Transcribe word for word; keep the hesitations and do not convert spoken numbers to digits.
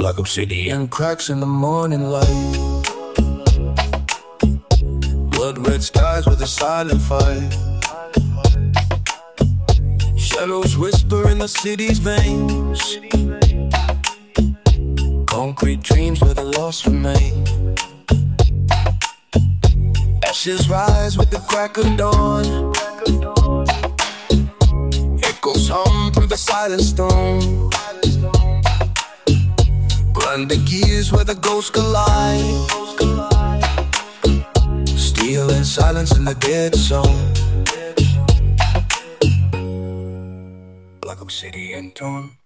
like obsidian cracks in the morning light. Blood red skies with a silent fight. Shadows whisper in the city's veins. Concrete dreams where the lost remain. Ashes rise with the crack of dawn. Echoes hum through the silent storm. Blending gears where the ghosts collide. Steel and silence in the dead zone. Like obsidian tone.